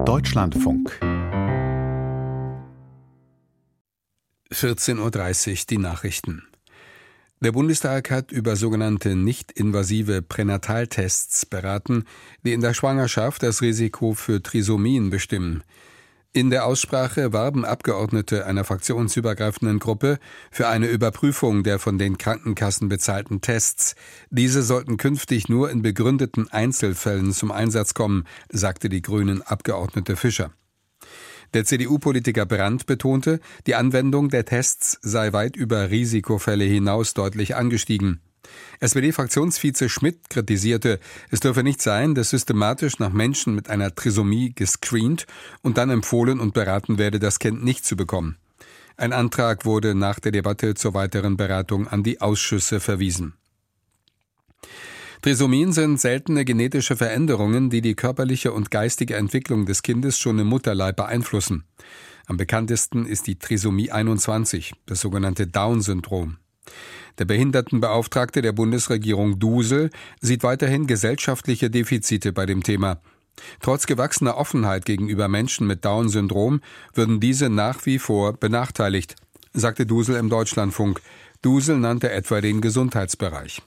Deutschlandfunk 14:30 Uhr die Nachrichten. Der Bundestag hat über sogenannte nicht-invasive Pränataltests beraten, die in der Schwangerschaft das Risiko für Trisomien bestimmen. In der Aussprache warben Abgeordnete einer fraktionsübergreifenden Gruppe für eine Überprüfung der von den Krankenkassen bezahlten Tests. Diese sollten künftig nur in begründeten Einzelfällen zum Einsatz kommen, sagte die Grünen-Abgeordnete Fischer. Der CDU-Politiker Brandt betonte, die Anwendung der Tests sei weit über Risikofälle hinaus deutlich angestiegen. SPD-Fraktionsvize Schmidt kritisierte, es dürfe nicht sein, dass systematisch nach Menschen mit einer Trisomie gescreent und dann empfohlen und beraten werde, das Kind nicht zu bekommen. Ein Antrag wurde nach der Debatte zur weiteren Beratung an die Ausschüsse verwiesen. Trisomien sind seltene genetische Veränderungen, die die körperliche und geistige Entwicklung des Kindes schon im Mutterleib beeinflussen. Am bekanntesten ist die Trisomie 21, das sogenannte Down-Syndrom. Der Behindertenbeauftragte der Bundesregierung Dusel sieht weiterhin gesellschaftliche Defizite bei dem Thema. Trotz gewachsener Offenheit gegenüber Menschen mit Down-Syndrom würden diese nach wie vor benachteiligt, sagte Dusel im Deutschlandfunk. Dusel nannte etwa den Gesundheitsbereich.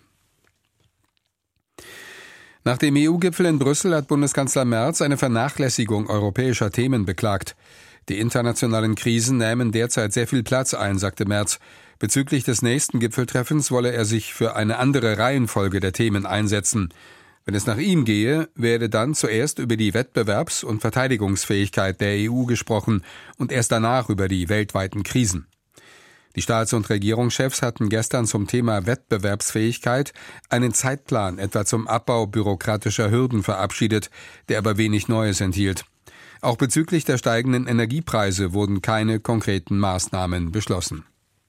Nach dem EU-Gipfel in Brüssel hat Bundeskanzler Merz eine Vernachlässigung europäischer Themen beklagt. Die internationalen Krisen nähmen derzeit sehr viel Platz ein, sagte Merz. Bezüglich des nächsten Gipfeltreffens wolle er sich für eine andere Reihenfolge der Themen einsetzen. Wenn es nach ihm gehe, werde dann zuerst über die Wettbewerbs- und Verteidigungsfähigkeit der EU gesprochen und erst danach über die weltweiten Krisen. Die Staats- und Regierungschefs hatten gestern zum Thema Wettbewerbsfähigkeit einen Zeitplan etwa zum Abbau bürokratischer Hürden verabschiedet, der aber wenig Neues enthielt. Auch bezüglich der steigenden Energiepreise wurden keine konkreten Maßnahmen beschlossen.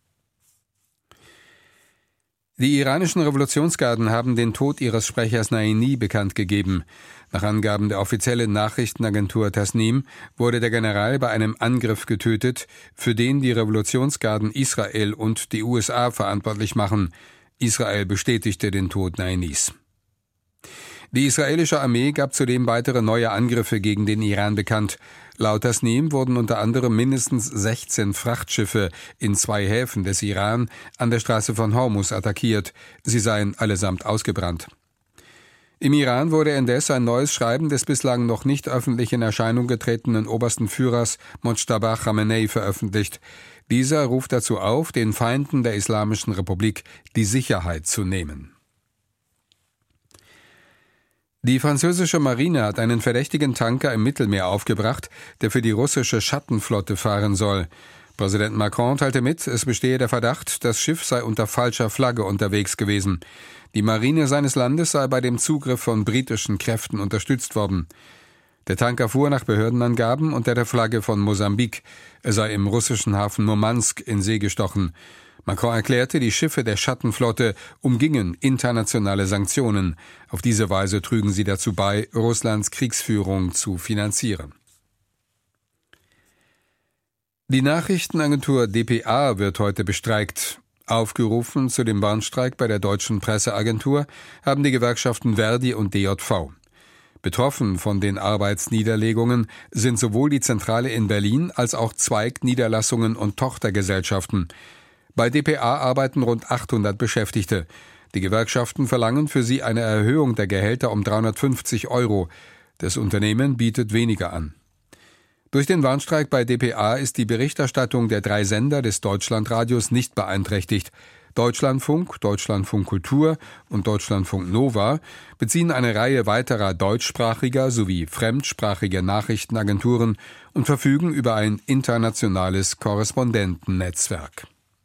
Die iranischen Revolutionsgarden haben den Tod ihres Sprechers Naini bekannt gegeben. Nach Angaben der offiziellen Nachrichtenagentur Tasnim wurde der General bei einem Angriff getötet, für den die Revolutionsgarden Israel und die USA verantwortlich machen. Israel bestätigte den Tod Nainis. Die israelische Armee gab zudem weitere neue Angriffe gegen den Iran bekannt. Laut Tasnim wurden unter anderem mindestens 16 Frachtschiffe in 2 Häfen des Iran an der Straße von Hormuz attackiert. Sie seien allesamt ausgebrannt. Im Iran wurde indes ein neues Schreiben des bislang noch nicht öffentlich in Erscheinung getretenen obersten Führers Mojtaba Khamenei veröffentlicht. Dieser ruft dazu auf, den Feinden der Islamischen Republik die Sicherheit zu nehmen. Die französische Marine hat einen verdächtigen Tanker im Mittelmeer aufgebracht, der für die russische Schattenflotte fahren soll. Präsident Macron teilte mit, es bestehe der Verdacht, das Schiff sei unter falscher Flagge unterwegs gewesen. Die Marine seines Landes sei bei dem Zugriff von britischen Kräften unterstützt worden. Der Tanker fuhr nach Behördenangaben unter der Flagge von Mosambik. Er sei im russischen Hafen Murmansk in See gestochen. Macron erklärte, die Schiffe der Schattenflotte umgingen internationale Sanktionen. Auf diese Weise trügen sie dazu bei, Russlands Kriegsführung zu finanzieren. Die Nachrichtenagentur dpa wird heute bestreikt. Aufgerufen zu dem Warnstreik bei der Deutschen Presseagentur haben die Gewerkschaften Verdi und DJV. Betroffen von den Arbeitsniederlegungen sind sowohl die Zentrale in Berlin als auch Zweigniederlassungen und Tochtergesellschaften. Bei dpa arbeiten rund 800 Beschäftigte. Die Gewerkschaften verlangen für sie eine Erhöhung der Gehälter um 350 €. Das Unternehmen bietet weniger an. Durch den Warnstreik bei dpa ist die Berichterstattung der 3 Sender des Deutschlandradios nicht beeinträchtigt. Deutschlandfunk, Deutschlandfunk Kultur und Deutschlandfunk Nova beziehen eine Reihe weiterer deutschsprachiger sowie fremdsprachiger Nachrichtenagenturen und verfügen über ein internationales Korrespondentennetzwerk.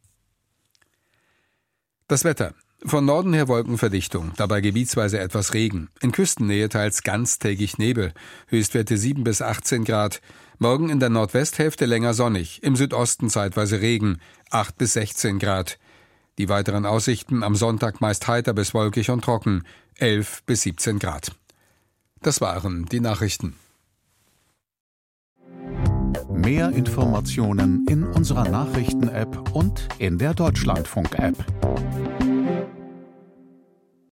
Das Wetter. Von Norden her Wolkenverdichtung, dabei gebietsweise etwas Regen. In Küstennähe teils ganztägig Nebel, Höchstwerte 7 bis 18 Grad. Morgen in der Nordwesthälfte länger sonnig, im Südosten zeitweise Regen, 8 bis 16 Grad. Die weiteren Aussichten am Sonntag meist heiter bis wolkig und trocken, 11 bis 17 Grad. Das waren die Nachrichten. Mehr Informationen in unserer Nachrichten-App und in der Deutschlandfunk-App.